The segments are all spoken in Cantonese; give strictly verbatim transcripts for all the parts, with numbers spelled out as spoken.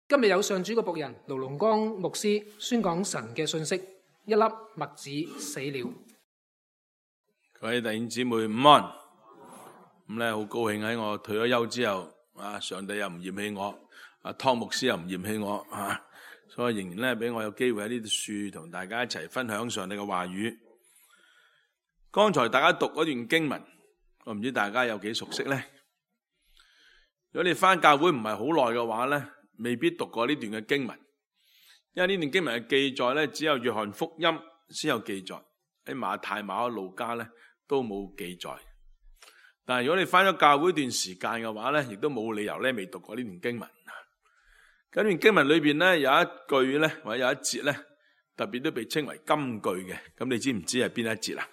今日有上主嘅僕人盧龍光牧師宣講神嘅信息，一粒麥子死了。 各位弟兄姊妹午安，咁咧好高興喺我退咗休之後，啊上帝又唔嫌棄我，啊湯牧師又唔嫌棄我，啊所以仍然咧俾我有機會喺呢啲樹同大家一齊分享上帝嘅話語。剛才大家讀嗰段經文，我唔知大家有幾熟悉咧？如果你返教會唔係好耐嘅話咧，未必讀過呢段嘅經文，因為呢段經文嘅記載咧，只有約翰福音先有記載，喺馬太、馬可、路加咧都冇記載。但係如果你返咗教會一段時間嘅話咧，亦都冇理由咧未讀過呢段經文。咁段經文裏邊咧有一句咧或者有一節咧，特別都被稱為金句嘅。咁你知唔知係邊一節啊？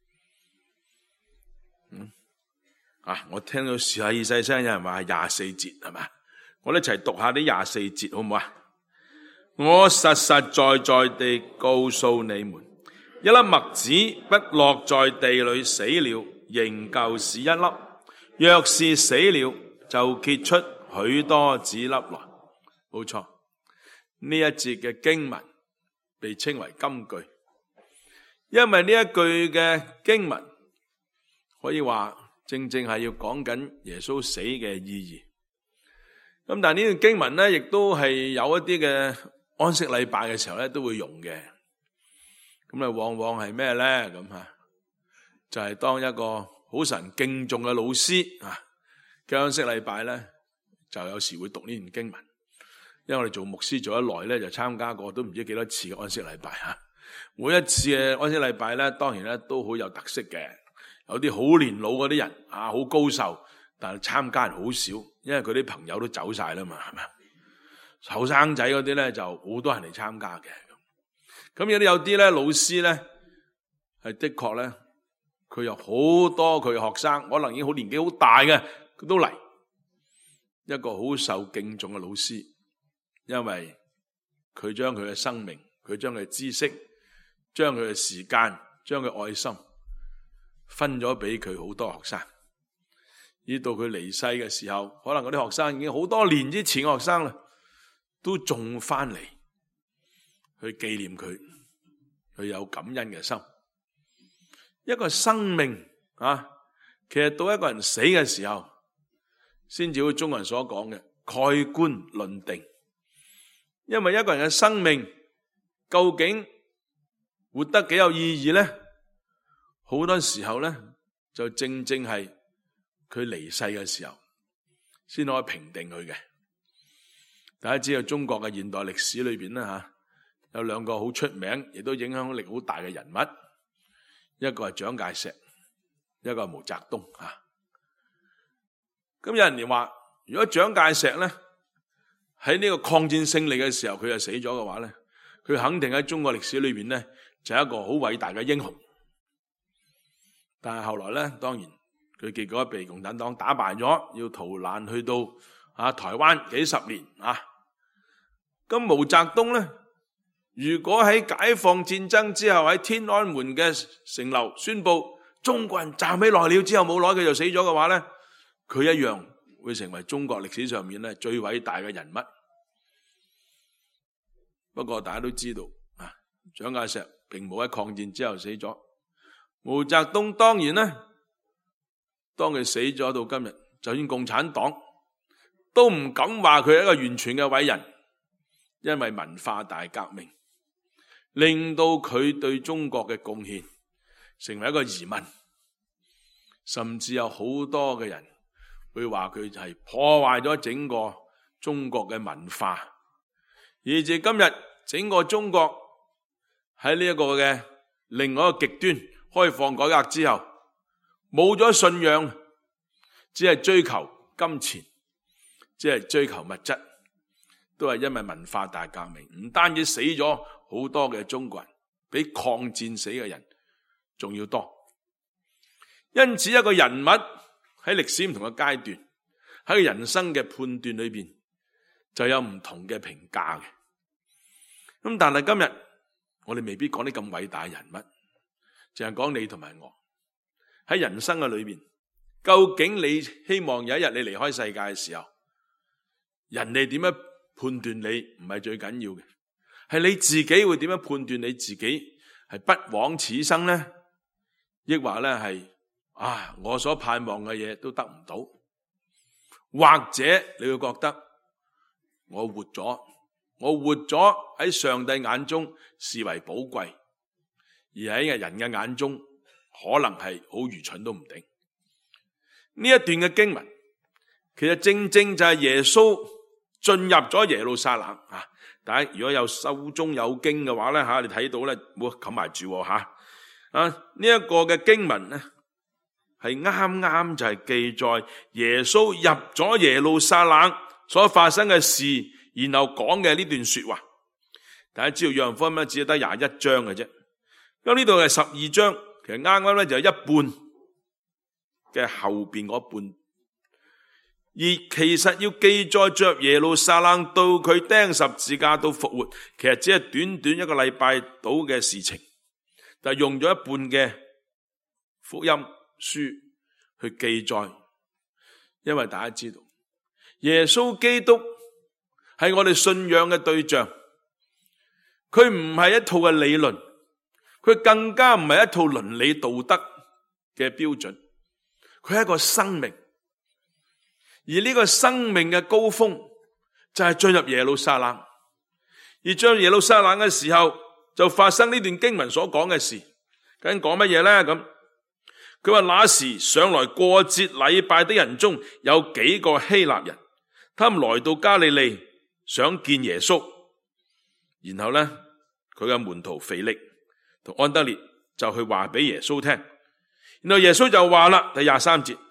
嗯啊，我聽到細細聲有人話係廿四節，係嘛？我哋一齊讀下啲廿四節好唔好啊？我實實在在地告訴你們，一粒麥子不落在地裏死了，仍舊是一粒；若是死了，就結出許多子粒來。冇錯，呢一節嘅經文被稱為金句，因為呢一句嘅經文可以話正正係要講緊耶穌死嘅意義。咁但係呢段經文咧，亦都係有一啲嘅安息禮拜嘅時候咧，都會用嘅。咁啊，往往係咩咧？咁吓就係、是、當一個好神敬重嘅老師啊嘅安息禮拜咧，就有時會讀呢段經文。因為我哋做牧師做得耐咧，就參加過都唔知幾多次嘅安息禮拜吓。每一次嘅安息禮拜咧，當然咧都好有特色嘅。有啲好年老嗰啲人啊，好高壽，但係參加人好少。因為佢啲朋友都走晒啦嘛，係咪？後生仔嗰啲咧就好多人嚟參加嘅。咁有啲有啲咧老師咧係的確咧，佢有好多佢學生，可能已經好年紀好大嘅，佢都嚟。一個好受敬重嘅老師，因為佢將佢嘅生命，佢將佢嘅知識，將佢嘅時間，將佢愛心分咗俾佢好多學生。呢到佢離世嘅時候，可能嗰啲學生已經好多年之前嘅學生啦，都仲翻嚟去紀念佢，佢有感恩嘅心。一個生命啊，其實到一個人死嘅時候，先至好似中國人所講嘅蓋棺論定。因為一個人嘅生命究竟活得幾有意義咧？好多時候咧，就正正係佢離世嘅時候，先可以評定佢嘅。大家知道中國嘅現代歷史裏邊咧吓，有兩個好出名，亦都影響力好大嘅人物，一個係蔣介石，一個係毛澤東吓。咁有人話，如果蔣介石咧喺呢個抗戰勝利嘅時候，佢就死咗嘅話咧，佢肯定喺中國歷史裏邊咧就係一個好偉大嘅英雄。但係後來咧，當然。佢結果被共產黨打敗咗，要逃難去到啊台灣幾十年啊。咁毛澤東咧，如果喺解放戰爭之後喺天安門嘅城樓宣布中國人站起來了之後冇耐佢就死咗嘅話咧，佢一樣會成為中國歷史上面咧最偉大嘅人物。不過大家都知道啊，蔣介石並冇喺抗戰之後死咗，毛澤東當然咧。當佢死咗到今日，就算共產黨都唔敢話佢係一個完全嘅偉人，因為文化大革命令到佢對中國嘅貢獻成為一個疑問，甚至有好多嘅人會話佢係破壞咗整個中國嘅文化，以至今日整個中國喺呢一個嘅另外一個極端開放改革之後，冇咗信仰，只係追求金錢，只係追求物質，都係因為文化大革命。唔單止死咗好多嘅中國人，比抗戰死嘅人仲要多。因此一個人物喺歷史唔同嘅階段，喺佢人生嘅判斷裏邊就有唔同嘅評價嘅。咁但係今日我哋未必講啲咁偉大嘅人物，淨係講你同埋我喺人生嘅裏邊，究竟你希望有一日你離開世界嘅時候，人哋點樣判斷你唔係最緊要嘅，係你自己會點樣判斷你自己係不枉此生呢？抑或咧係啊，我所盼望嘅嘢都得唔到，或者你會覺得我活咗，我活咗喺上帝眼中視為寶貴，而喺人嘅眼中可能係好愚蠢都唔定。呢一段嘅經文其實正正就係耶穌進入咗耶路撒冷啊！大家如果有手中有經嘅話咧吓，你睇到咧，唔好冚埋住吓啊！呢一個嘅經文咧係啱啱就係記載耶穌入咗耶路撒冷所發生嘅事，然後講嘅呢段說話。大家知道約翰福音只係得廿一章嘅啫，因為呢度係十二章，其實啱啱咧就係一半嘅後邊嗰半。而其實要記載着耶路撒冷到佢釘十字架到復活，其實只係短短一個禮拜到嘅事情，就用咗一半嘅福音書去記載。因為大家知道耶穌基督係我哋信仰嘅對象，佢唔係一套嘅理論，佢更加唔係一套倫理道德嘅標準，佢係一個生命。而呢個生命嘅高峰就係進入耶路撒冷，而進入耶路撒冷嘅時候就發生呢段經文所講嘅事。究竟講乜嘢呢？咁佢話那時上來過節禮拜的人中有幾個希臘人，他們來到加利利想見耶穌。然後呢，佢嘅門徒腓力同安德烈就去話俾耶穌聽。然後耶穌就話啦，第廿三節。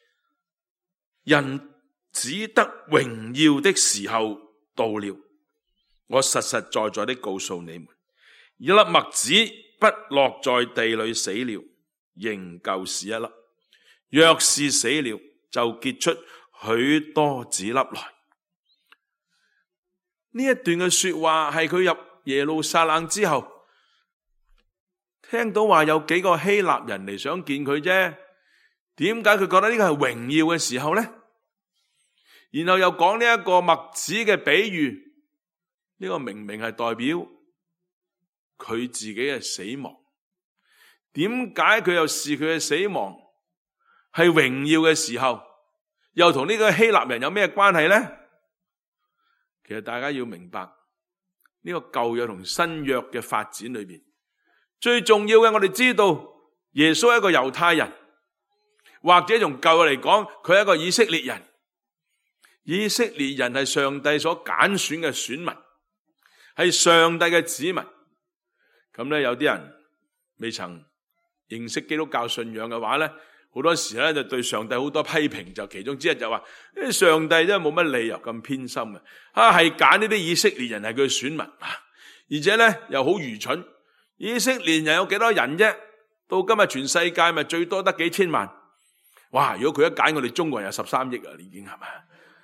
人只得榮耀的時候到了，我實實在在的告訴你們，一粒麥子不落在地裏死了，仍舊是一粒；若是死了，就結出許多子粒來。呢一段嘅說話係佢入耶路撒冷之後，聽到話有幾個希臘人嚟想見佢啫。點解佢覺得呢個係榮耀嘅時候呢？然後又講呢一個麥子嘅比喻，呢個明明係代表佢自己嘅死亡。點解佢又視佢嘅死亡係榮耀嘅時候，又同呢個希臘人有咩關係呢？其實大家要明白，呢個舊約同新約嘅發展裏邊，最重要嘅我哋知道耶穌係一個猶太人。或者從舊約嚟講，佢係一個以色列人。以色列人係上帝所揀選嘅選民，係上帝嘅子民。咁咧，有啲人未曾認識基督教信仰嘅話咧，好多時咧就對上帝好多批評。就其中之一就話：誒，上帝真係冇乜理由咁偏心嘅，啊係揀呢啲以色列人係佢嘅選民，而且咧又好愚蠢。以色列人有幾多人啫？到今日全世界咪最多得幾千萬。哇！如果佢一揀，我哋中國人有十三億啊，已經係咪？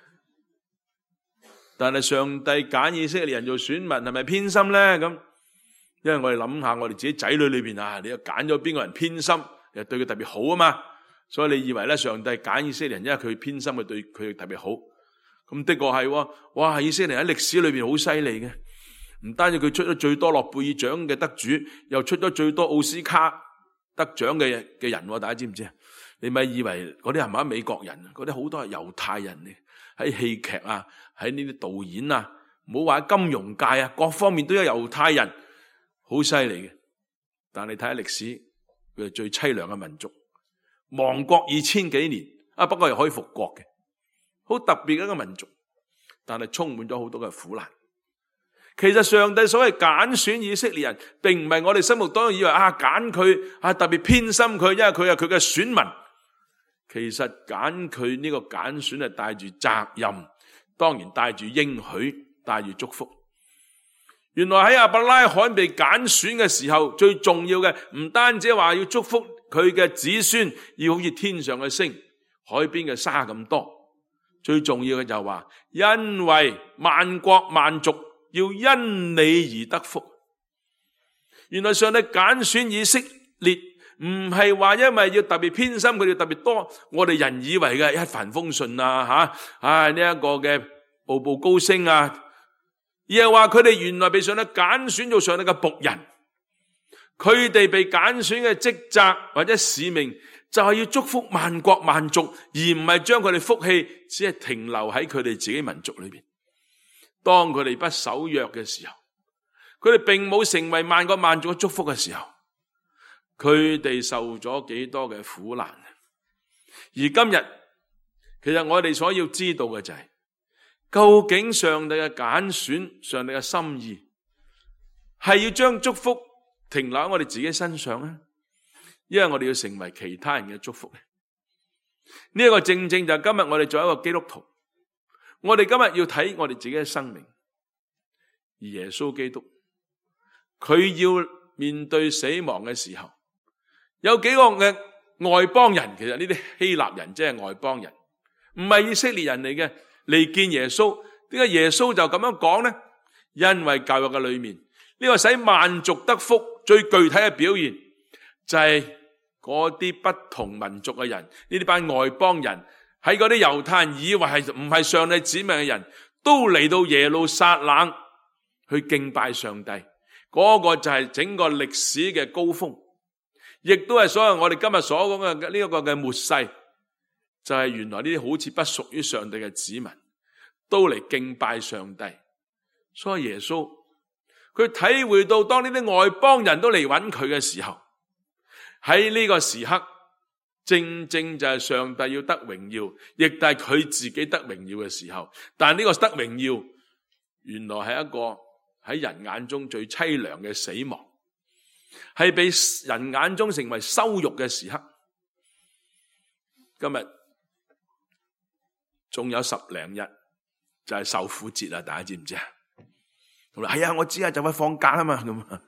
但係上帝揀以色列人做選民，係咪偏心咧？咁，因為我哋諗下，我哋自己仔女裏邊啊，你又揀咗邊個人偏心，又對佢特別好啊嘛？所以你以為咧，上帝揀以色列人，因為佢偏心，佢對佢特別好。咁的確係，哇！以色列人喺歷史裏邊好犀利嘅，唔單止佢出咗最多諾貝爾獎嘅得主，又出咗最多奧斯卡得獎嘅嘅人，大家知唔知啊？你咪以為嗰啲係咪美國人？嗰啲好多係猶太人嚟，喺戲劇啊，喺呢啲導演啊，唔好話喺金融界啊，各方面都有猶太人，好犀利嘅。但你睇下歷史，佢係最淒涼嘅民族，亡國二千幾年啊，不過又可以復國嘅，好特別嘅一個民族，但係充滿咗好多嘅苦難。其實上帝所謂揀選以色列人，並唔係我哋心目當中以為啊揀佢啊特別偏心佢，因為佢係佢嘅選民。其實揀佢呢個揀選係帶住責任，當然帶住應許，帶住祝福。原來喺亞伯拉罕被揀選嘅時候，最重要嘅唔單止話要祝福佢嘅子孫，要好似天上嘅星、海邊嘅沙咁多。最重要嘅就係話，因為萬國萬族要因你而得福。原來上帝揀選以色列，唔係話因為要特別偏心佢哋特別多，我哋人以為嘅一帆風順啊吓，啊呢一個嘅步步高升啊， 而係話佢哋原來被上帝揀選做上帝嘅僕人，佢哋被揀選嘅職責或者使命就係要祝福萬國萬族，而唔係將佢哋福氣只係停留喺佢哋自己民族裏邊。當佢哋不守約嘅時候，佢哋並冇成為萬國萬族嘅祝福嘅時候，佢哋受咗幾多嘅苦難。而今日其實我哋所要知道嘅就係、是，究竟上帝嘅揀選，上帝嘅心意係要將祝福停留喺我哋自己身上咧，因為我哋要成為其他人嘅祝福。呢一個正正就係今日我哋作為一個基督徒，我哋今日要睇我哋自己嘅生命。而耶穌基督佢要面對死亡嘅時候，有幾個嘅外邦人，其實呢啲希臘人即係外邦人，唔係以色列人嚟嘅，嚟見耶穌。點解耶穌就咁樣講呢？因為教育嘅裏面，呢個使萬族得福最具體嘅表現就係嗰啲不同民族嘅人，呢啲班外邦人，喺嗰啲猶太人以為係唔係上帝子民嘅人，都嚟到耶路撒冷去敬拜上帝。嗰個就係整個歷史嘅高峰，亦都係所有我哋今日所講嘅呢一個嘅末世，就係原來呢啲好似不屬於上帝嘅子民都嚟敬拜上帝。所以耶穌佢體會到，當呢啲外邦人都嚟揾佢嘅時候，喺呢個時刻正正就係上帝要得榮耀，亦都係佢自己得榮耀嘅時候。但係呢個得榮耀原來係一個喺人眼中最淒涼嘅死亡，係被人眼中成為羞辱嘅時刻。今日仲有十零日就係受苦節啦，大家知唔知啊？係啊、哎，我知啊，就快放假啦嘛。咁啊，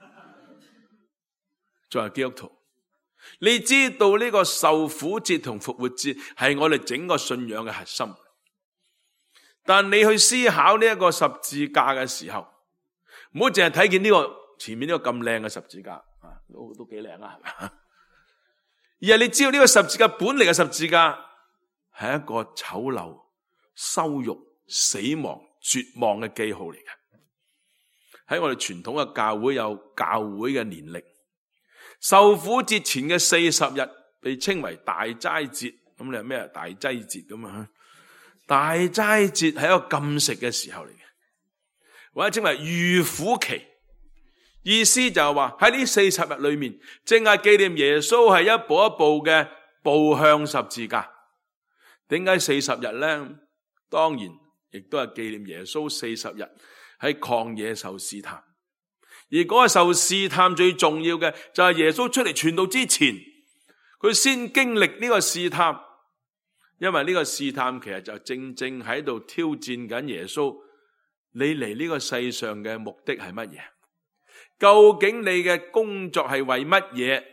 作為基督徒，你知道呢個受苦節同復活節係我哋整個信仰嘅核心。但你去思考呢一個十字架嘅時候，唔好淨係睇見呢個前面呢個咁靚嘅十字架啊，都都幾靚啊，係咪？而係你知道呢個十字架本嚟嘅十字架係一個醜陋、羞辱、死亡、絕望嘅記號嚟嘅。喺我哋傳統嘅教會有教會嘅年歷，受苦節前嘅四十日被稱為大齋節。咁你係咩大齋節咁啊？大齋節係一個禁食嘅時候嚟嘅，或者稱為預苦期。意思就係話喺呢四十日裏面，正係紀念耶穌係一步一步嘅步向十字架。點解四十日呢？當然亦都係紀念耶穌四十日喺曠野受試探。而嗰個受試探最重要嘅就係耶穌出嚟傳道之前，佢先經歷呢個試探。因為呢個試探其實就正正喺度挑戰緊耶穌，你嚟呢個世上嘅目的係乜嘢？究竟你嘅工作係為乜嘢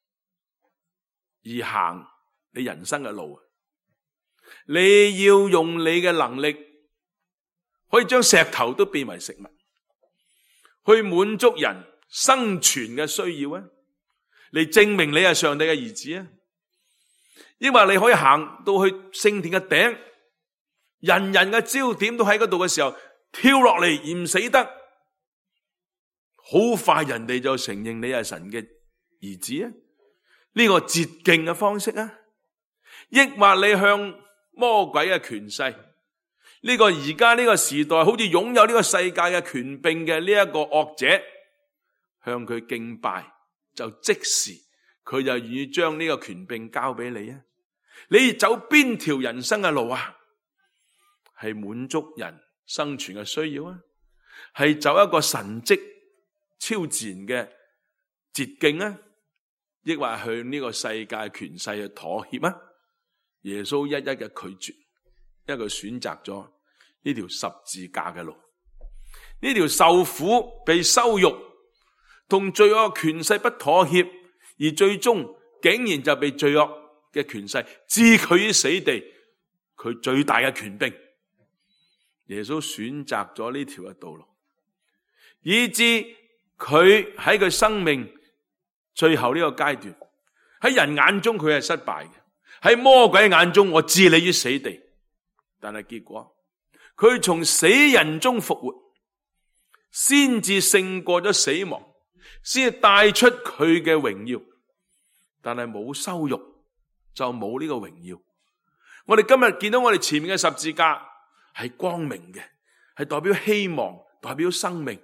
而行你人生嘅路？你要用你嘅能力可以將石頭都變為食物，去滿足人生存嘅需要啊！嚟證明你係上帝嘅兒子啊！抑或你可以行到去聖殿嘅頂，人人嘅焦點都喺嗰度嘅時候，跳落嚟而唔死得，好快人哋就承認你係神嘅兒子啊！呢個捷徑嘅方式啊！抑或你向魔鬼嘅權勢，呢個而家呢個時代好似擁有呢個世界嘅權柄嘅呢一個惡者，向佢敬拜，就即時佢就願意將呢個權柄交俾你啊！你走邊條人生嘅路啊？係滿足人生存嘅需要啊？係走一個神蹟超自然嘅捷徑啊？抑或向呢個世界權勢去妥協啊？耶穌一一嘅拒絕，因為佢選擇咗呢條十字架嘅路，呢條受苦被羞辱同罪惡權勢不妥協，而最終竟然就被罪惡嘅權勢置佢於死地，佢最大嘅權柄，耶穌選擇咗呢條嘅道路，以致佢喺佢生命最後呢個階段，喺人眼中佢係失敗嘅，喺魔鬼眼中我置你於死地，但係結果佢從死人中復活， 先至勝過咗死亡，先至帶出佢嘅榮耀。但係冇羞辱就冇呢個榮耀。我哋今日見到我哋前面嘅十字架係光明嘅，係代表希望，代表生命，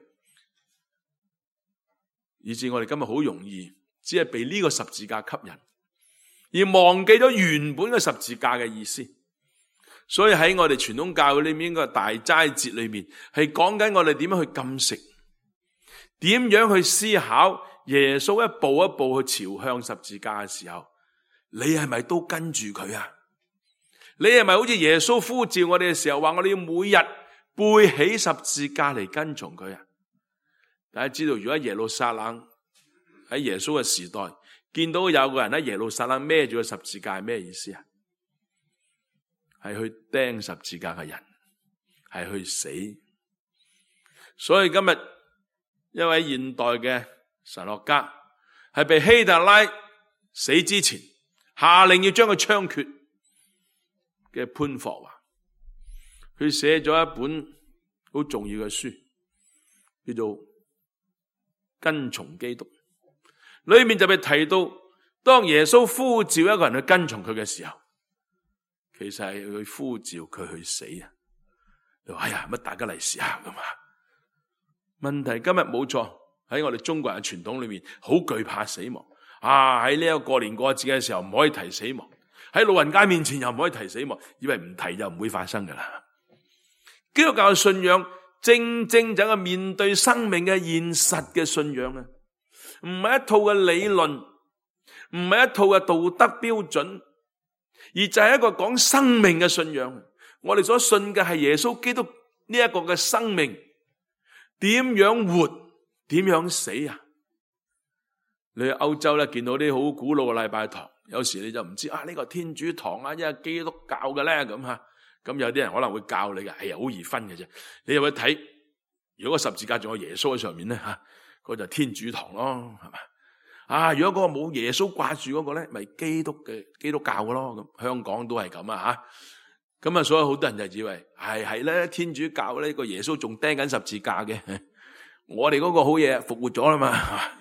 以致我哋今日好容易只係被呢個十字架吸引，而忘記咗原本嘅十字架嘅意思。所以喺我哋傳統教會裏面嘅大齋節裏面，係講緊我哋點樣去禁食，點樣去思考耶穌一步一步去朝向十字架嘅時候，你係咪都跟住佢啊？你係咪好似耶穌呼召我哋嘅時候話我哋要每日背起十字架嚟跟從佢啊？大家知道，如果喺耶路撒冷喺耶穌嘅時代見到有個人喺耶路撒冷孭住個十字架，係咩意思啊？係去釘十字架嘅人，係去死。所以今日一位現代嘅神學家係被希特拉死之前下令要將佢槍決嘅潘霍華，佢寫咗一本好重要嘅書，叫做《跟從基督》。裏面就被提到，當耶穌呼召一個人去跟從佢嘅時候，其實係佢呼召佢去死啊！你話哎呀，乜大家嚟試下噶嘛？問題今日冇錯，喺我哋中國人嘅傳統裏面，好懼怕死亡啊！喺呢一個過年過節嘅時候唔可以提死亡，喺老人家面前又唔可以提死亡，以為唔提就唔會發生噶啦。基督教嘅信仰正正就係面對生命嘅現實嘅信仰啊！唔係一套嘅理論，唔係一套嘅道德標準，而就係一個講生命嘅信仰。我哋所信嘅係耶穌基督呢一個嘅生命，點樣活，點樣死啊？你去歐洲咧，見到啲好古老嘅禮拜堂，有時你就唔知啊，呢個天主堂啊，一係基督教嘅咧咁吓。咁有啲人可能會教你嘅，係好易分嘅啫。你又去睇，如果個十字架仲有耶穌喺上面咧吓，嗰就天主堂咯，係嘛？啊，如果嗰個冇耶穌掛住嗰個咧，咪基督嘅基督教嘅咯。咁香港都係咁啊吓。咁啊，所以好多人就以為係係咧，天主教呢個耶穌仲釘緊十字架嘅。我哋嗰個好嘢復活咗啦嘛。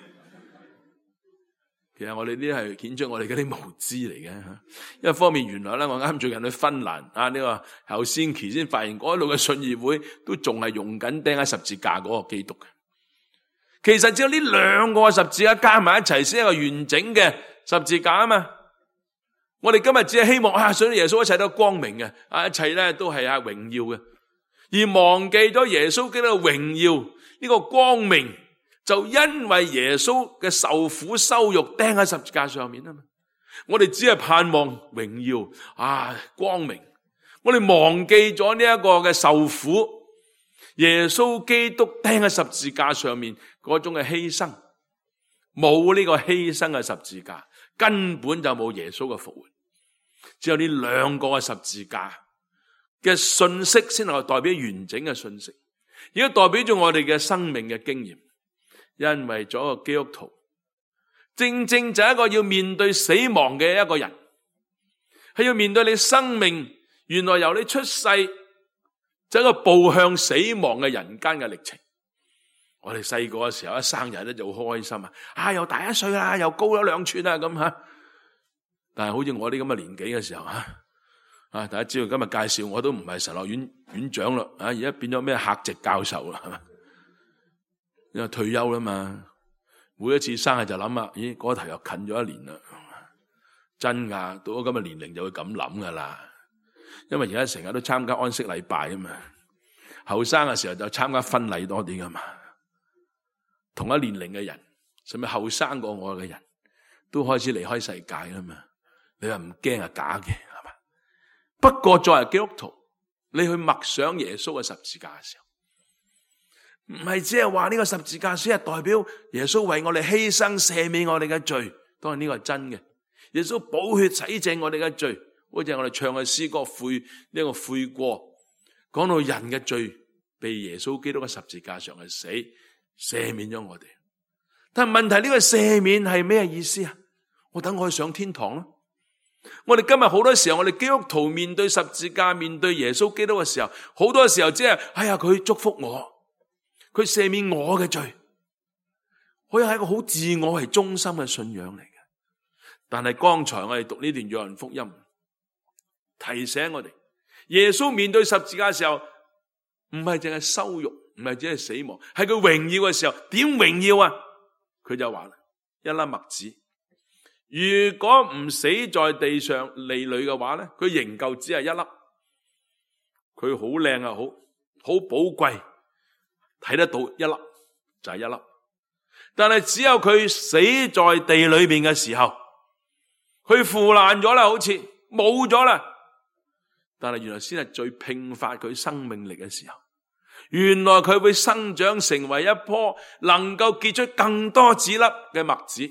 其實我哋呢啲係顯出我哋嗰啲無知嚟嘅。一方面，原來咧我啱最近去芬蘭啊，呢個後先期先發現嗰度嘅信義會都仲係用緊釘喺十字架嗰個基督嘅。其實只有呢兩個十字架加埋一齊先係一個完整嘅十字架啊嘛。我哋今日只係希望啊，信耶穌一切都光明嘅，啊一切咧都係啊榮耀嘅，而忘記咗耶穌基督嘅榮耀呢個光明。就因為耶穌嘅受苦羞辱釘喺十字架上面啊嘛，我哋只係盼望榮耀啊光明，我哋忘記咗呢一個嘅受苦，耶穌基督釘喺十字架上面嗰種嘅犧牲，冇呢個犧牲嘅十字架，根本就冇耶穌嘅復活，只有呢兩個嘅十字架嘅信息先能夠代表完整嘅信息，亦都代表咗我哋嘅生命嘅經驗。因為做一個基督徒，正正就係一個要面對死亡嘅一個人，係要面對你生命原來由你出世就係一個步向死亡嘅人間嘅歷程。我哋細個嘅時候一生日咧就好開心啊！啊又大一歲啦，又高咗兩寸啊咁吓。但係好似我啲咁嘅年紀嘅時候吓，啊大家知道今日介紹我都唔係神學院院長啦，啊而家變咗咩客席教授啦，係嘛？因為退休啦嘛，每一次生日就諗啊，咦嗰頭又近咗一年啦，真噶，到咗咁嘅年齡就會咁諗噶啦。因為而家成日都參加安息禮拜啊嘛，後生嘅時候就參加婚禮多啲噶嘛。同一年齡嘅人，甚至後生過我嘅人都開始離開世界啦嘛。你話唔驚係假嘅係嘛？不過作為基督徒，你去默想耶穌嘅十字架嘅時候，唔係只係話呢個十字架先係代表耶穌為我哋犧牲赦免我哋嘅罪，當然呢個係真嘅。耶穌寶血洗淨我哋嘅罪，好似我哋唱嘅詩歌悔呢個悔過，講到人嘅罪被耶穌基督嘅十字架上嘅死赦免咗我哋。但係問題，呢個赦免係咩意思啊？我等我去上天堂咯。我哋今日好多時候，我哋基督徒面對十字架，面對耶穌基督嘅時候，好多時候只係哎呀佢祝福我。 佢赦免我嘅罪，可以係一個好自我為中心嘅信仰嚟嘅。但係剛才我哋讀呢段約翰福音，提醒我哋，耶穌面對十字架嘅時候，唔係淨係羞辱，唔係淨係死亡，係佢榮耀嘅時候。點榮耀啊？佢就話一粒麥子，如果唔死在地上地裏嘅話咧，佢仍舊只係一粒。佢好靚啊，好好寶貴，睇得到一粒就係一粒。但係只有佢死在地裏邊嘅時候，佢腐爛咗啦，好似冇咗啦。但係原來先係最迸發佢生命力嘅時候。原來佢會生長成為一棵能夠結出更多子粒嘅麥子。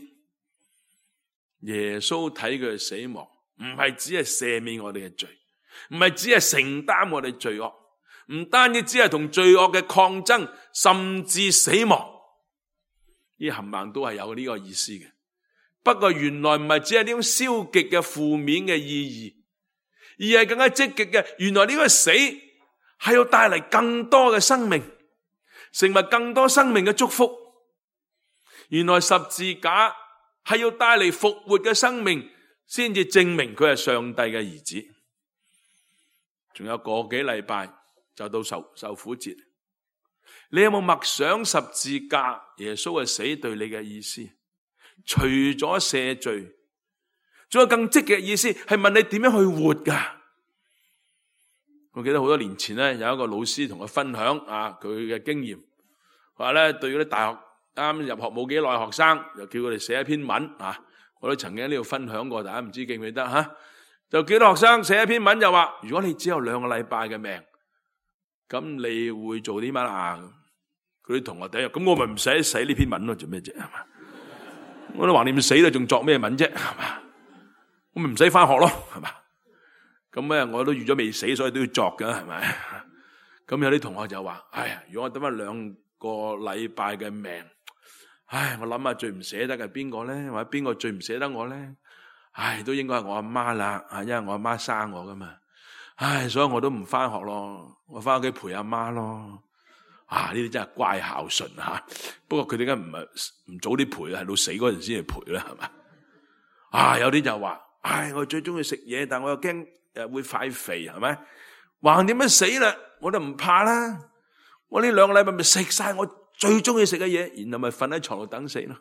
耶穌睇佢嘅死亡，唔係只係赦免我哋嘅罪，唔係只係承擔我哋罪惡，唔單止只係同罪惡嘅抗爭，甚至死亡。呢冚唪唥都係有呢個意思嘅。不過原來唔係只係呢種消極嘅負面嘅意義，而係更加積極嘅。原來呢個死係要帶嚟更多嘅生命，成為更多生命嘅祝福。原來十字架係要帶嚟復活嘅生命，先至證明佢係上帝嘅兒子。仲有個幾禮拜就到受受苦節，你有冇默想十字架耶穌嘅死對你嘅意思？除咗赦罪，仲有更積極嘅意思，係問你點樣去活噶？我記得好多年前咧，有一個老師同我分享啊，佢嘅經驗，話咧對嗰啲大學啱入學冇幾耐學生，又叫佢哋寫一篇文啊。我都曾經喺呢度分享過，大家唔知記唔記得吓？就叫啲學生寫一篇文，就話如果你只有兩個禮拜嘅命，咁你會做啲乜啊？佢啲同學第一日，咁我咪唔使寫呢篇文咯，做咩啫？係嘛？我都話你唔死啦，仲作咩文啫？係嘛？我咪唔使翻學咯，係嘛？咁咧，我都預咗未死，所以都要作㗎，係咪？咁有啲同學就話：哎呀，如果我得翻兩個禮拜嘅命，唉，我諗下最唔捨得嘅係邊個咧？或者邊個最唔捨得我咧？唉，都應該係我阿媽啦，啊，因為我阿媽生我噶嘛。唉，所以我都唔翻學咯，我翻屋企陪阿媽咯。啊，呢啲真係乖孝順吓。不過佢點解唔係唔早啲陪啊？係到死嗰陣先去陪咧，係嘛？啊，有啲就話：唉，我最中意食嘢，但我又驚誒會快肥，係咪？橫掂樣死啦，我都唔怕啦。我呢兩個禮拜咪食晒我最中意食嘅嘢，然後咪瞓喺床度等死咯。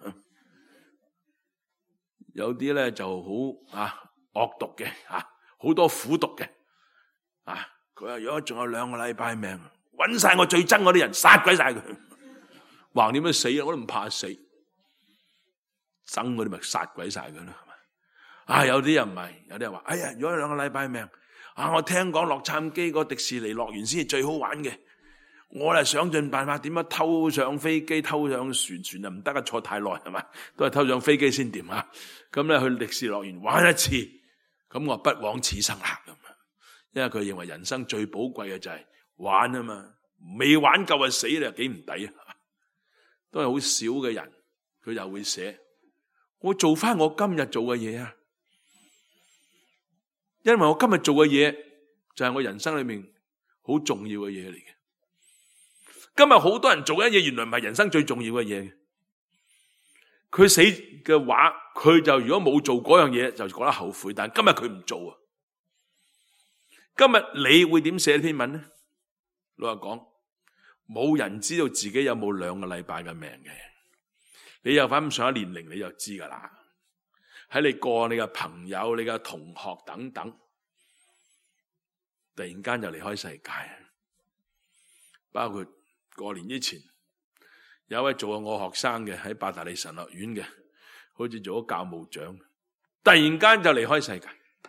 有啲咧就好啊惡毒嘅吓，好多苦毒嘅啊。佢話如果仲有兩個禮拜命，搵晒我最憎嗰啲人，殺鬼晒佢。橫掂樣死啊，我都唔怕死，憎嗰啲咪殺鬼晒佢咯。啊，有啲人唔係，有啲人話：哎呀，如果有兩個禮拜命，啊，我聽講洛杉磯個迪士尼樂園先係最好玩嘅。我係想盡辦法點樣偷上飛機，偷上船，船就唔得啊，坐太耐係嘛，都係偷上飛機先掂啊。咁咧去迪士尼樂園玩一次，咁我不枉此生啦咁啊。因為佢認為人生最寶貴嘅就係玩啊嘛，未玩夠啊死你又幾唔抵啊。都係好少嘅人，佢又會寫我做翻我今日做嘅嘢啊。因為我今日做嘅嘢就係我人生裏面好重要嘅嘢嚟嘅。今日好多人做嘅嘢，原來唔係人生最重要嘅嘢。佢死嘅話，佢就如果冇做嗰樣嘢，就覺得後悔。但係今日佢唔做啊。今日你會點寫呢篇文呢？老實講，冇人知道自己有冇兩個禮拜嘅命嘅。你有翻咁上一年齡，你就知噶啦。喺你過你嘅朋友、你嘅同學等等，突然間就離開世界。包括過年之前，有一位做過我學生嘅喺八達利神學院嘅，好似做咗教務長，突然間就離開世界，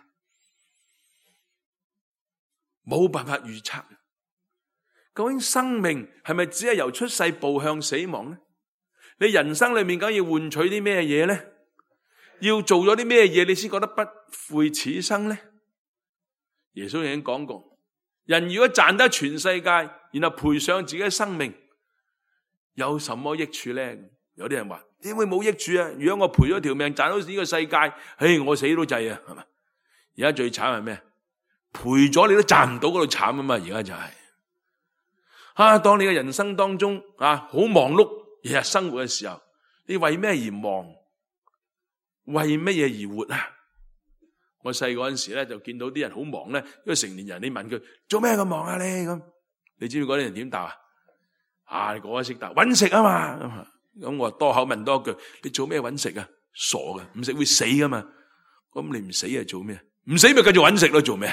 冇辦法預測。究竟生命係咪只係由出世步向死亡呢？你人生裏面梗要換取啲咩嘢呢？要做咗啲咩嘢你先覺得不悔此生呢？耶穌已經講過，人如果賺得全世界，然後賠上自己嘅生命，有什麼益處呢？有啲人話點會冇益處啊？如果我賠咗條命賺到呢個世界，唉，我死都制啊，係嘛？而家最慘係咩？賠咗你都賺唔到嗰度慘啊嘛！而家就係、是、 啊，當你嘅人生當中啊好忙碌日日生活嘅時候，你為咩而忙？為乜嘢而活啊？我細個嗰陣時咧就見到啲人好忙咧，因為成年人你問佢做咩咁忙啊你咁，你知唔知嗰啲人點答啊？啊，你嗰個識答，搵食啊嘛。咁我多口問多一句，你做咩搵食啊？傻嘅，唔食會死噶嘛。咁你唔死係做咩？唔死咪繼續搵食咯，做咩？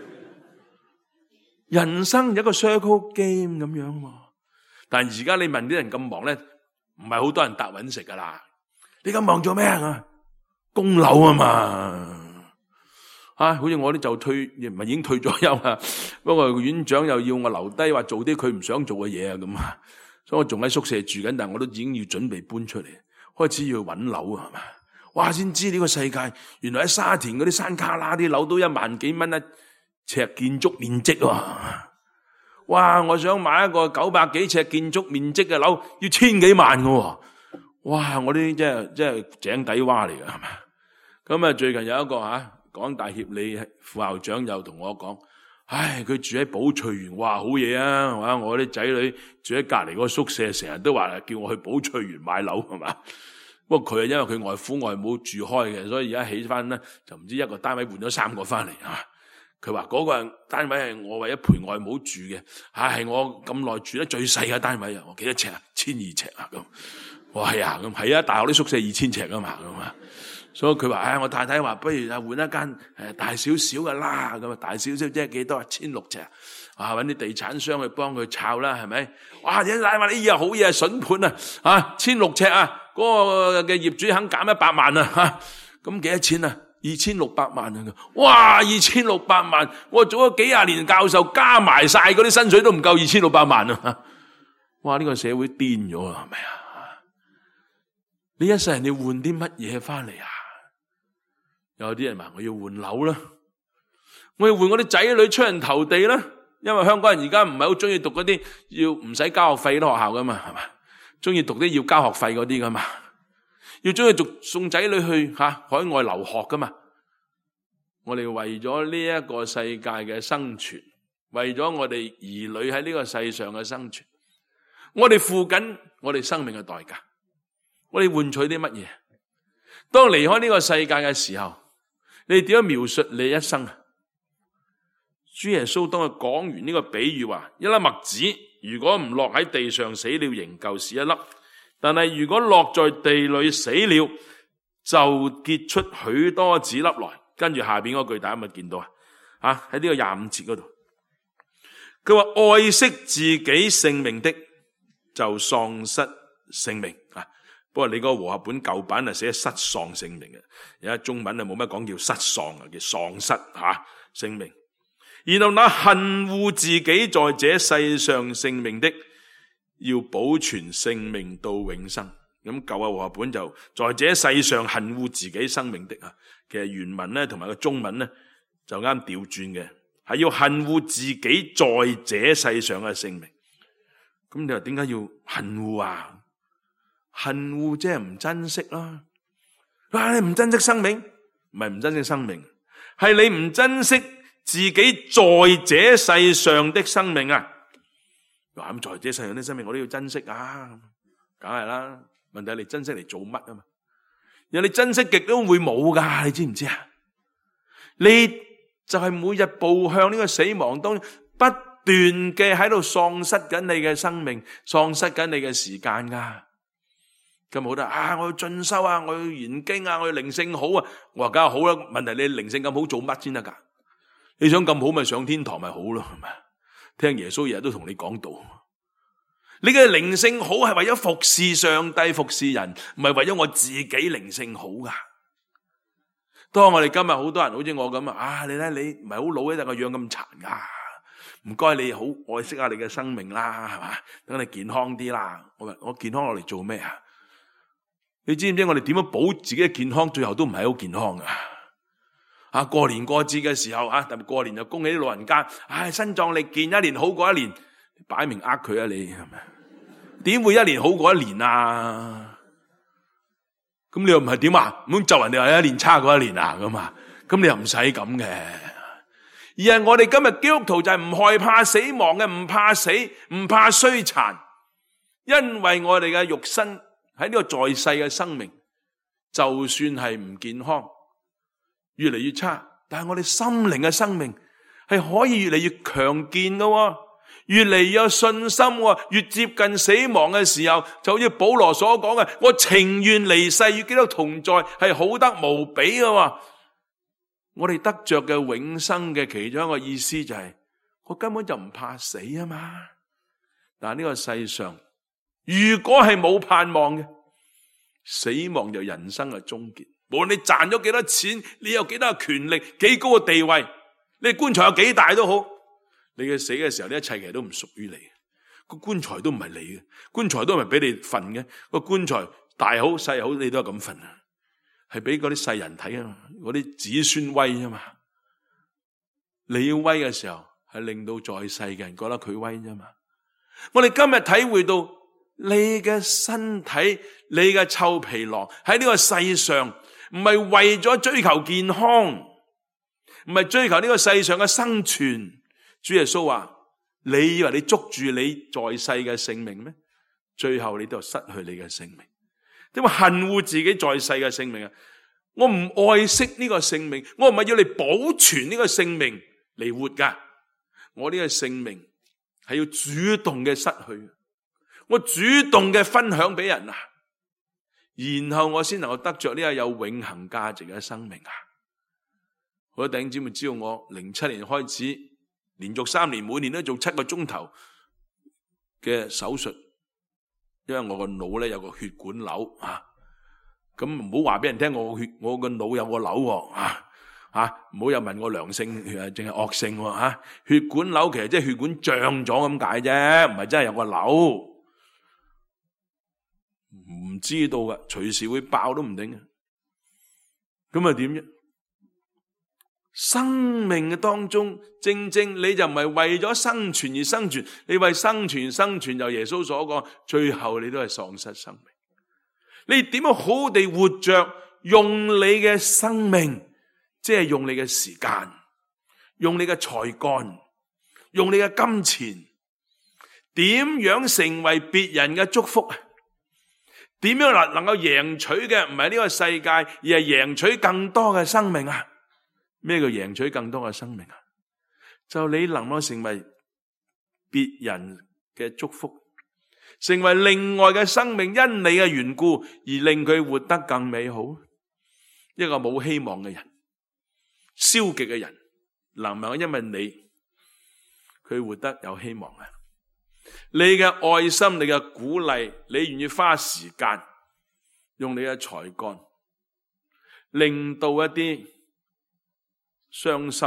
人生有一個 circle game 咁樣喎。但係而家你問啲人咁忙咧，唔係好多人答搵食噶啦。你咁忙做咩啊？供樓啊嘛。啊，好似我啲就退，唔係已經退咗休啦。不過院長又要我留低，話做啲佢唔想做嘅嘢啊咁啊。所以我仲喺宿舍住緊，但係我都已經要準備搬出嚟，開始要去搵樓啊，係嘛？哇！先知呢個世界原來喺沙田嗰啲山卡拉啲樓都一萬幾蚊一尺建築面積喎。哇！我想買一個九百幾尺建築面積嘅樓，要千幾萬㗎喎。哇！我啲真係真係井底蛙嚟㗎，係嘛？咁啊，最近有一個吓港大協理副校長又同我講，唉，佢住喺寶翠園，哇，好嘢啊，係嘛？我啲仔女住喺隔籬嗰個宿舍，成日都話叫我去寶翠園買樓，係嘛？不過佢啊，因為佢外父外母住開嘅，所以而家起翻咧就唔知一個單位換咗三個翻嚟啊。佢話嗰個單位係我為咗陪外母住嘅，唉，係我咁耐住得最細嘅單位啊！我幾多尺啊？千二尺啊咁。我係啊，咁係啊，大學啲宿舍二千尺啊嘛，咁啊。所以佢話，唉，我太太話，不如啊換一間誒大少少嘅啦，咁啊大少少即係幾多啊？千六尺啊，揾啲地產商去幫佢炒啦，係咪？哇！啲大話呢嘢好嘢，筍盤啊，啊千六尺啊，嗰個嘅業主肯減一百萬啊，吓咁幾多錢啊？二千六百萬啊！哇！二千六百萬，我做咗幾廿年教授，加埋晒嗰啲薪水都唔夠二千六百萬啊！哇！呢個社會癲咗啦，係咪啊？你一世人你換啲乜嘢翻嚟啊？有啲人話我要換樓啦，我要換我啲仔女出人頭地啦，因為香港人而家唔係好中意讀嗰啲要唔使交學費啲學校噶嘛，係嘛？中意讀啲要交學費嗰啲噶嘛，要中意讀送仔女去吓海外留學噶嘛。我哋為咗呢一個世界嘅生存，為咗我哋兒女喺呢個世上嘅生存，我哋付緊我哋生命嘅代價，我哋換取啲乜嘢？當離開呢個世界嘅時候，你點樣描述你一生啊？主耶穌當佢講完呢個比喻話，一粒麥子如果唔落喺地上死了，仍舊是一粒；但係如果落在地裏死了，就結出許多子粒來。跟住下邊嗰句大家有冇見到啊？啊喺呢個廿五節嗰度，佢話愛惜自己性命的，就喪失性命啊！不過你嗰個和合本舊版啊寫失喪性命嘅，而家中文啊冇乜講叫失喪啊，叫喪失吓性命。然後那恨惡自己在這世上性命的，要保存性命到永生。咁舊嘅和合本就在這世上恨惡自己生命的啊，其實原文咧同埋個中文咧就啱調轉嘅，係要恨惡自己在這世上嘅性命。咁你話點解要恨惡啊？恨惡即係唔珍惜啦。啊，你唔珍惜生命，唔係唔珍惜生命，係你唔珍惜自己在這世上的生命啊。話咁在這世上的生命，我都要珍惜啊，梗係啦。問題係你珍惜嚟做乜啊嘛？因為你珍惜極都會冇噶，你知唔知啊？你就係每日步向呢個死亡當中，不斷嘅喺度喪失緊你嘅生命，喪失緊你嘅時間噶。咁好多啊！我要進修啊，我要研經啊，我要靈性好啊。我話梗係好啦。問題你靈性咁好做乜先得噶？你想咁好咪上天堂咪好咯，係咪？聽耶穌日日都同你講道。你嘅靈性好係為咗服侍上帝、服侍人，唔係為咗我自己靈性好噶。當我哋今日好多人好似我咁啊，啊你睇你唔係好老咧，但個樣咁殘噶，唔該你好愛惜下你嘅生命啦，係嘛？等你健康啲啦。我話我健康落嚟做咩啊？你知唔知我哋點樣保自己嘅健康？最後都唔係好健康噶。啊，過年過節嘅時候啊，特別過年就恭喜啲老人家，唉，身壯力健，一年好過一年，擺明呃佢啊你係咪？點會一年好過一年啊？咁你又唔係點啊？唔好就人哋話一年差過一年啊咁啊？咁你又唔使咁嘅。 而係我哋今日基督徒就係唔害怕死亡嘅，唔怕死，唔怕衰殘，因為我哋嘅肉身喺呢個在世嘅生命，就算係唔健康，越嚟越差，但係我哋心靈嘅生命係可以越嚟越強健嘅，越嚟越有信心，越接近死亡嘅時候，就好似保羅所講嘅，我情願離世與基督同在，係好得無比嘅。我哋得着嘅永生嘅其中一個意思就係、是，我根本就唔怕死啊嘛。但係呢個世上，如果係冇盼望嘅，死亡就人生嘅終結。無論你賺咗幾多錢，你有幾多嘅權力，幾高嘅地位，你棺材有幾大都好，你嘅死嘅時候，呢一切其實都唔屬於你。個棺材都唔係你嘅，棺材都唔係俾你瞓嘅。個棺材大好細好，你都係咁瞓啊。係俾嗰啲世人睇啊嘛，嗰啲子孫威啊嘛。你要威嘅時候，係令到在世嘅人覺得佢威啫嘛。我哋今日體會到你嘅身體，你嘅臭皮囊喺呢個世上，唔係為咗追求健康，唔係追求呢個世上嘅生存。主耶穌話：你以為你捉住你在世嘅性命咩？最後你都失去你嘅性命。因為恨惡自己在世嘅性命啊！我唔愛惜呢個性命，我唔係要你保存呢個性命嚟活噶。我呢個性命係要主動嘅失去，我主動嘅分享俾人啊，然後我先能夠得着呢個有永恆價值嘅生命啊！好多弟兄姊妹知道我零七年開始連續三年每年都做七個鐘頭嘅手術。因為我個腦咧有個血管瘤啊，咁唔好話俾人聽我個血我個腦有個瘤啊，啊唔好又問我良性誒淨係惡性吓、啊，血管瘤其實即係血管脹咗咁解啫，唔係真係有個瘤，唔知道噶，隨時會爆都唔定嘅，咁啊點啫？生命嘅當中，正正你就唔係為咗生存而生存，你為生存生存，就耶穌所講，最後你都係喪失生命。你點樣好好地活着，用你嘅生命，即係用你嘅時間，用你嘅才幹，用你嘅金錢，點樣成為別人嘅祝福？點樣能能夠贏取嘅唔係呢個世界，而係贏取更多嘅生命啊！咩叫贏取更多嘅生命啊？就你能夠成為別人嘅祝福，成為另外嘅生命，因你嘅緣故而令佢活得更美好。一個冇希望嘅人，消極嘅人，能唔能夠因為你佢活得有希望啊？你嘅愛心，你嘅鼓勵，你願意花時間用你嘅才幹，令到一啲傷心、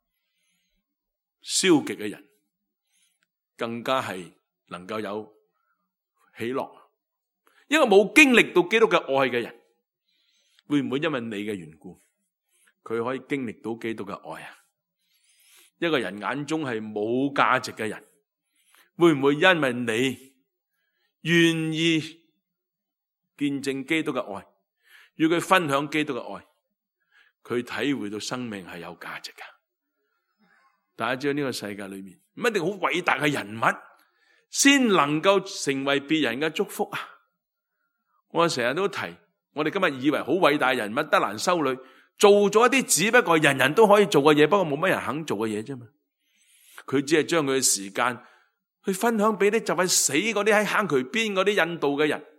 消極嘅人更加係能夠有喜樂。一個冇經歷到基督嘅愛嘅人，會唔會因為你嘅緣故，佢可以經歷到基督嘅愛啊？一個人眼中係冇價值嘅人，會唔會因為你願意見證基督嘅愛，與佢分享基督嘅愛，佢體會到生命係有價值嘅？大家知道呢個世界裏面唔一定好偉大嘅人物先能夠成為別人嘅祝福啊！我成日都提，我哋今日以為好偉大人物德蘭修女做咗一啲只不過人人都可以做嘅嘢，不過冇乜人肯做嘅嘢啫嘛。佢只係將佢嘅時間去分享俾啲就係死嗰啲喺坑渠邊嗰啲印度嘅人，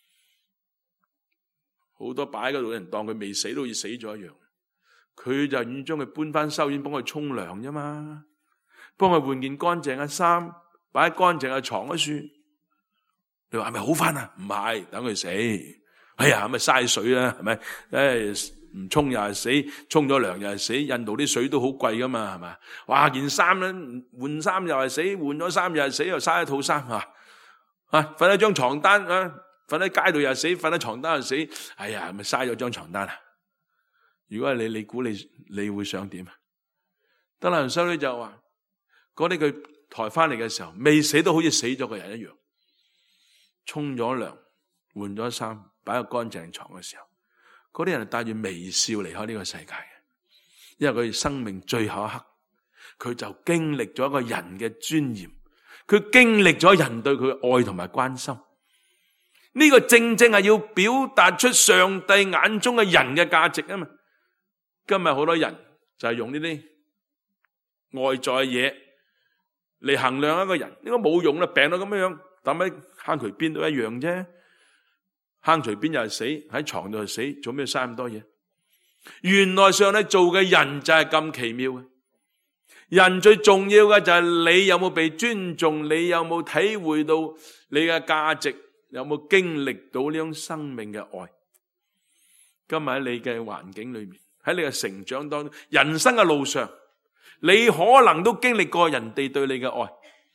好多擺喺嗰度嘅人當佢未死都好似死咗一樣。佢就願意將佢搬翻修院，幫佢沖涼啫嘛，幫佢換件乾淨嘅衫，擺喺乾淨嘅床嗰處。你話係咪好翻啊？唔係，等佢死。哎呀，咁咪嘥水啦，係咪？誒，唔沖又係死，沖咗涼又係死。印度啲水都好貴噶嘛，係咪？哇，件衫咧換衫又係死，換咗衫又係死，又嘥一套衫啊！啊，瞓喺張床單啊，瞓喺街度又係死，瞓喺床單又死。哎呀，咪嘥咗張床單啊！如果係你，你估你你會想點啊？德蘭修女就話：嗰啲佢抬翻嚟嘅時候，未死都好似死咗個人一樣，沖咗涼，換咗衫，擺喺乾淨床嘅時候，嗰啲人係帶住微笑離開呢個世界嘅，因為佢哋生命最後一刻佢就經歷咗一個人嘅尊嚴，佢經歷咗人對佢嘅愛同埋關心。呢個正正係要表達出上帝眼中嘅人嘅價值啊嘛。今日好多人就係用呢啲外在嘅嘢嚟衡量一個人，呢個冇用啦，病到咁樣樣，抌喺坑渠邊都一樣啫。坑渠邊又係死，喺床度係死，做咩嘥咁多嘢？原來上帝做嘅人就係咁奇妙嘅。人最重要嘅就係你有冇被尊重，你有冇體會到你嘅價值，有冇經歷到呢種生命嘅愛。今日喺你嘅環境裏面，喺你嘅成長當中，人生嘅路上，你可能都經歷過人哋對你嘅愛。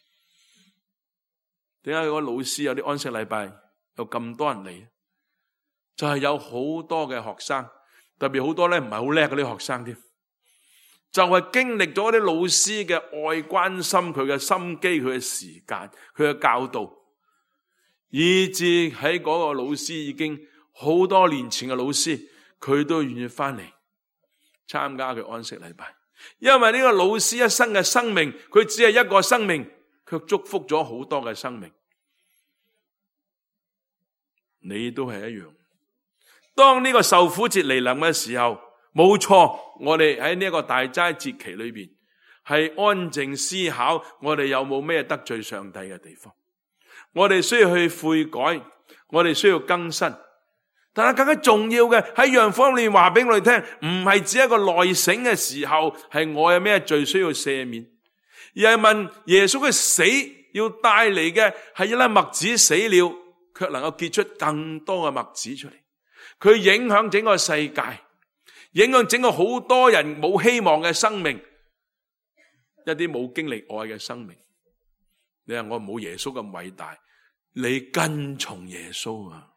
點解嗰個老師有啲安息禮拜有咁多人嚟？就係有好多嘅學生，特別好多咧唔係好叻嗰啲學生添，就係經歷咗啲老師嘅愛、關心佢嘅心機、佢嘅時間、佢嘅教導，以致喺嗰個老師已經好多年前嘅老師，佢都願意翻嚟參加佢安息禮拜。因為呢個老師一生嘅生命，佢只係一個生命，卻祝福咗好多嘅生命。你都係一樣。當呢個受苦節嚟臨嘅時候，冇錯，我哋喺呢一個大齋節期裏邊係安靜思考，我哋有冇咩得罪上帝嘅地方？我哋需要去悔改，我哋需要更新。但係更加重要嘅喺約翰福音裏面話俾我哋聽，唔係只一個內省嘅時候，係我有咩罪需要赦免，而係問耶穌嘅死要帶嚟嘅係一粒麥子死了，卻能夠結出更多嘅麥子出嚟。佢影響整個世界，影響整個好多人冇希望嘅生命，一啲冇經歷愛嘅生命。你話我冇耶穌咁偉大，你跟從耶穌啊！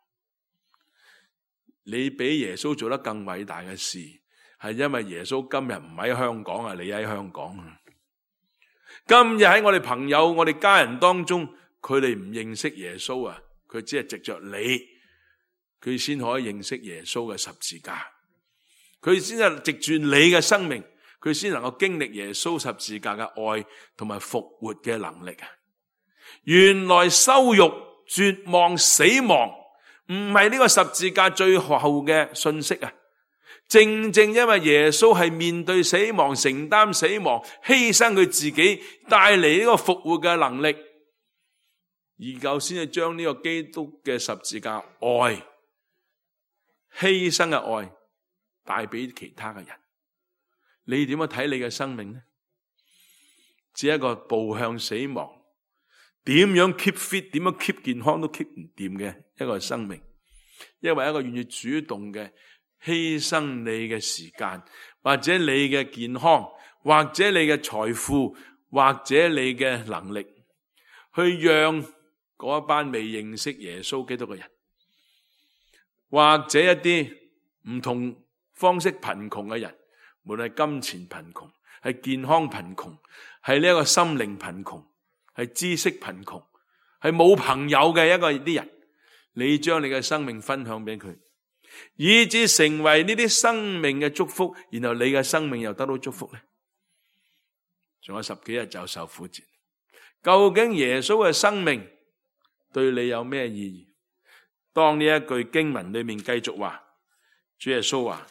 你比耶穌做得更偉大嘅事，係因為耶穌今日唔喺香港啊，你喺香港啊。今日喺我哋朋友、我哋家人當中，佢哋唔認識耶穌啊，佢只係藉着你，佢先可以認識耶穌嘅十字架，佢先係藉住你嘅生命，佢先能夠經歷耶穌十字架嘅愛同埋復活嘅能力啊！原來羞辱、絕望、死亡唔係呢個十字架最後嘅信息啊！正正因為耶穌係面對死亡、承擔死亡、犧牲佢自己，帶嚟呢個復活嘅能力，而夠先係將呢個基督嘅十字架愛、犧牲嘅愛帶俾其他嘅人。你點樣睇你嘅生命呢？只係一個步向死亡，點樣 keep fit， 點樣 keep 健康都 keep 唔掂嘅一個生命。因為一個願意主動嘅犧牲你嘅時間，或者你嘅健康，或者你嘅財富，或者你嘅能力，去讓嗰一班未認識耶穌基督嘅人，或者一啲唔同方式貧窮嘅人，無論係金錢貧窮，係健康貧窮，係呢一個心靈貧窮，係知識貧窮，係冇朋友嘅一個啲人，你將你嘅生命分享俾佢，以致成為呢啲生命嘅祝福，然後你嘅生命又得到祝福咧。仲有十幾日就受苦節，究竟耶穌嘅生命對你有咩意義？當呢一句經文裏面繼續話，主耶穌話：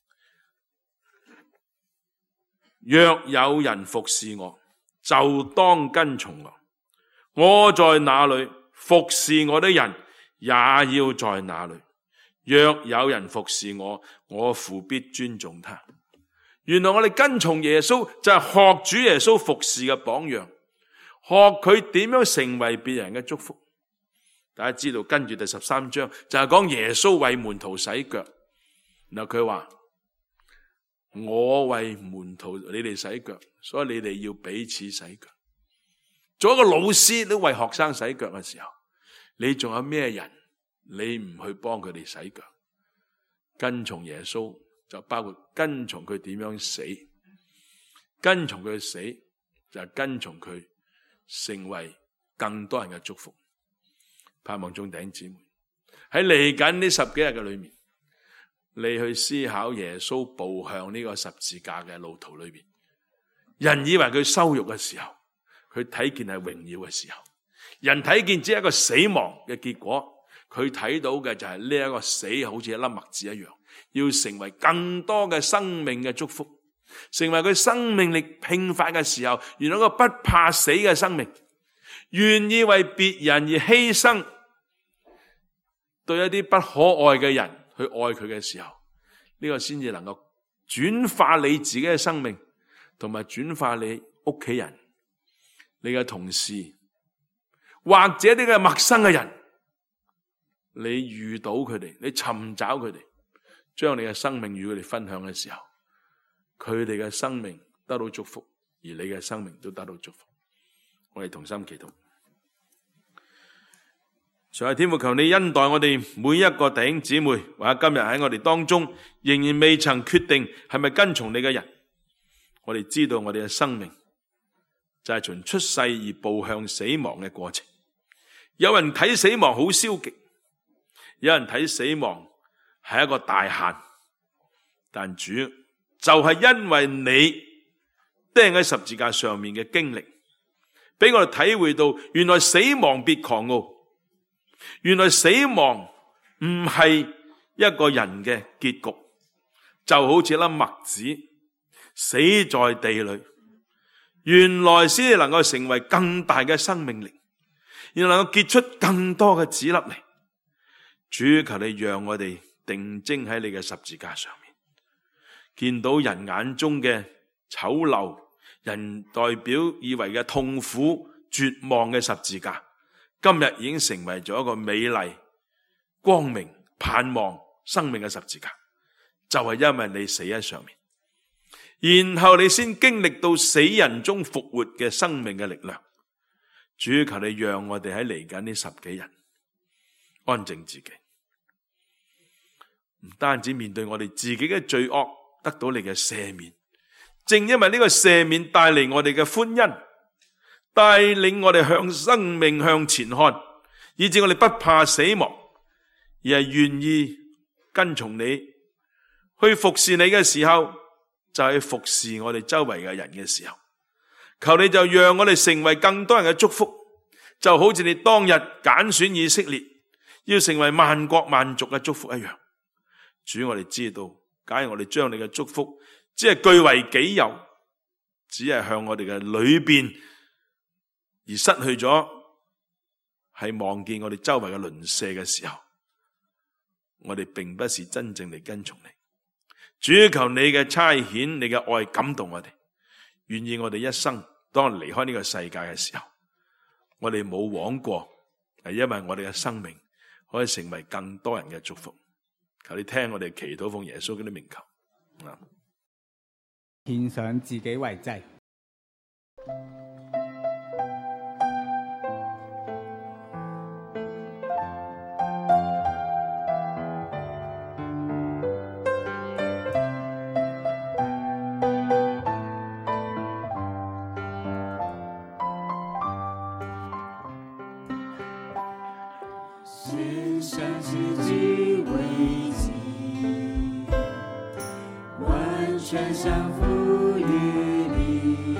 若有人服侍我，就當跟從我。我在哪裏，服侍我的人也要在哪裏。若有人服侍我，我父必尊重他。原來我哋跟從耶穌就係學主耶穌服侍嘅榜樣，學佢點樣成為別人嘅祝福。大家知道跟住第十三章就係講耶穌為門徒洗腳，然後佢話：我為門徒你哋洗腳，所以你哋要彼此洗腳。做一個老師都為學生洗腳嘅時候，你仲有咩人你唔去幫佢哋洗腳？跟從耶穌就包括跟從佢點樣死，跟從佢死就係跟從佢成為更多人嘅祝福。盼望眾弟兄姊妹喺嚟緊呢十幾日嘅裏面，你去思考耶穌步向呢個十字架嘅路途裏面， 人以為佢羞辱嘅時候，佢睇見係榮耀嘅時候；人睇見只係一個死亡嘅結果，佢睇到嘅就係呢一個死好似一粒麥子一樣，要成為更多嘅生命嘅祝福，成為佢生命力迸發嘅時候，原來一個不怕死嘅生命，願意為別人而犧牲，對一啲不可愛嘅人去愛佢嘅時候，呢個先至能夠轉化你自己嘅生命，同埋轉化你屋企人、你嘅同事，或者呢個陌生嘅人，你遇到佢哋，你尋找佢哋，將你嘅生命與佢哋分享嘅時候，佢哋嘅生命得到祝福，而你嘅生命都得到祝福。我哋同心祈禱。上帝天父，求你恩待我哋每一個弟兄姊妹，或者今日喺我哋當中仍然未曾決定係咪跟從你嘅人，我哋知道我哋嘅生命就係從出世而步向死亡嘅過程。有人睇死亡好消極，有人睇死亡係一個大限，但主就係因為你釘喺十字架上面嘅經歷，俾我哋體會到原來死亡別狂傲，原來死亡唔係一個人嘅結局，就好似粒麥子死在地裏，原來先至能夠成為更大嘅生命力，然後能夠結出更多嘅籽粒嚟。主，求你讓我哋定睛喺你嘅十字架上面，見到人眼中嘅醜陋，人代表以為嘅痛苦絕望嘅十字架，今日已經成為咗一個美麗光明盼望生命嘅十字架，就係因為你死喺上面，然後你先經歷到死人中復活嘅生命嘅力量。主，求你讓我哋喺嚟緊呢十幾日安靜自己，唔單止面對我哋自己嘅罪惡得到你嘅赦免，正因為呢個赦免帶嚟我哋嘅歡欣，帶領我哋向生命向前看，以致我哋不怕死亡，而係願意跟從你去服侍你嘅時候，就係服侍我哋周圍嘅人嘅時候，求你就讓我哋成為更多人嘅祝福，就好似你當日揀選以色列要成為萬國萬族嘅祝福一樣。主，我哋知道，假如我哋將你嘅祝福只係據為己有，只係向我哋嘅裏邊而失去咗係望見我哋周圍嘅鄰舍嘅時候，我哋並不是真正地跟從你。主，求你嘅差遣，你嘅愛感動我哋，願意我哋一生當我哋離開呢個世界嘅時候，我哋冇枉過，係因為我哋嘅生命可以成為更多人嘅祝福。求你聽我哋祈禱，奉耶穌基督名求。 獻上自己為祭。 献上自己为祭，完全降服于你，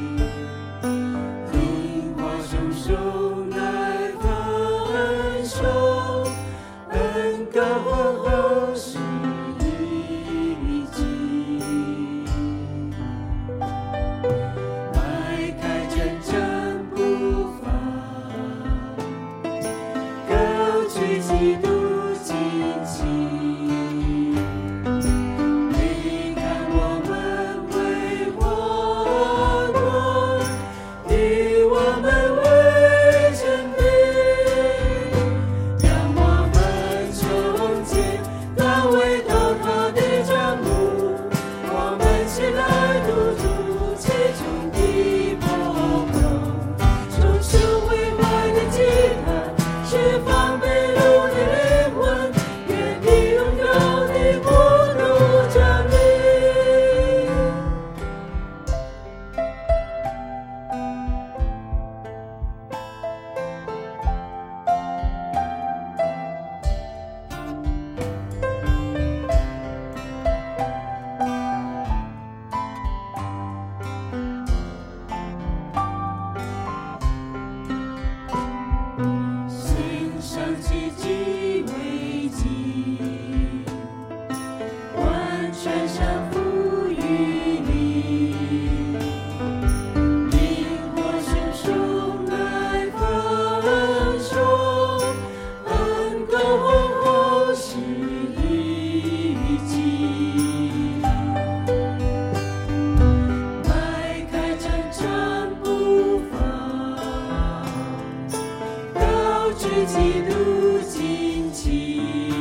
灵活承受乃分受，恩高厚是一己，迈开真正步伐，高举基督旌旗，你看我们为我国，以我们为真理，让我们重建那伟大的帐幕，我们起来督促其中的破口，重修毁坏的祭坛，释放被掳的灵据为己，完全降服于你，灵活选手来分手，恩够厚是一己，迈开征战步伐，高举基督旌旗，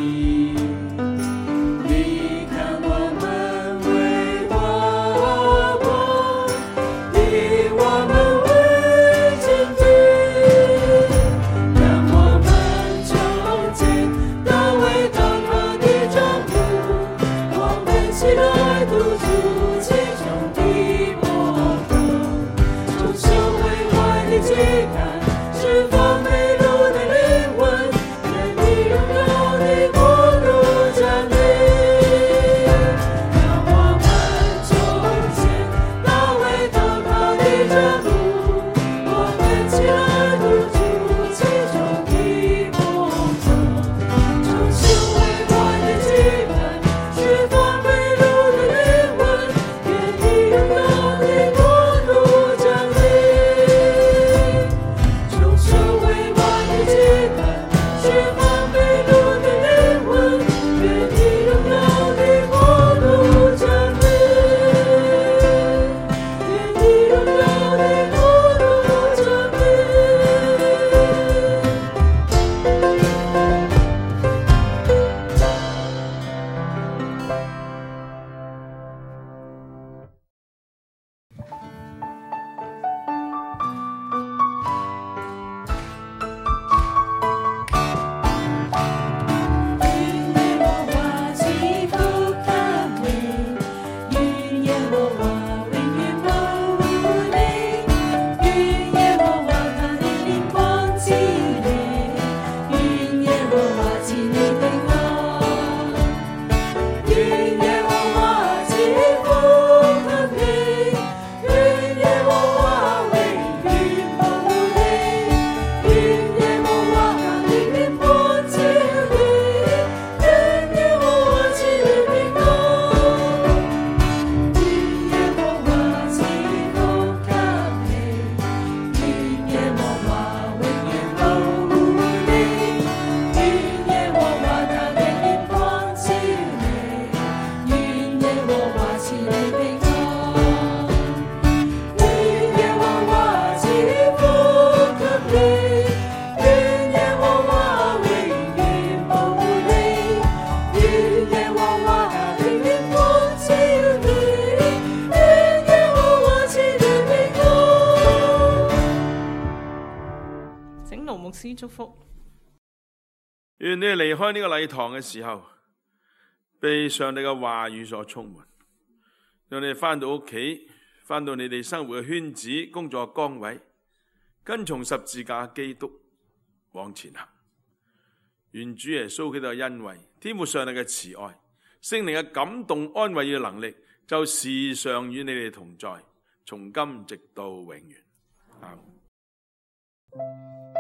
你看我们为华国，以我们为军队，让我们重建那伟大的帐幕，我们起来督促其中的磨合，重修为外的躯干，释放美路的灵魂，愿你荣耀的国度降临，让我们重建那伟大的帐幕，我们起来督促其中的磨合，重修为外的躯干，释放美路的灵魂，愿你荣耀的国度降临，重修为外的躯干，释放美路的灵魂，愿你荣耀的国度降临，愿你荣耀的国度降临。愿耶和华赐福給你，願耶和華永遠保護你，願耶和華他的臉光照你，願耶和華賜你平安，願耶和華賜福給你，願耶和華永遠保護你，願耶和華他的臉光照你，願耶和華賜你平安，願耶和華賜福給你，願耶和華永遠保護你，願耶和華他的臉光照你，願耶和華賜你平安，願耶和華賜福給你，願耶和華永遠保護你，願耶和華他的臉光照你，願耶和華賜你平安。 請盧牧師祝福。 願你離開呢個禮堂嘅時候，被上帝嘅話語所充滿，讓你哋翻到屋企，翻到你哋生活嘅圈子、工作崗位，跟從十字架基督往前行。願主耶穌基督嘅恩惠、天父上帝嘅慈愛、聖靈嘅感動、安慰嘅能力，就時常與你哋同在，從今直到永遠。阿們。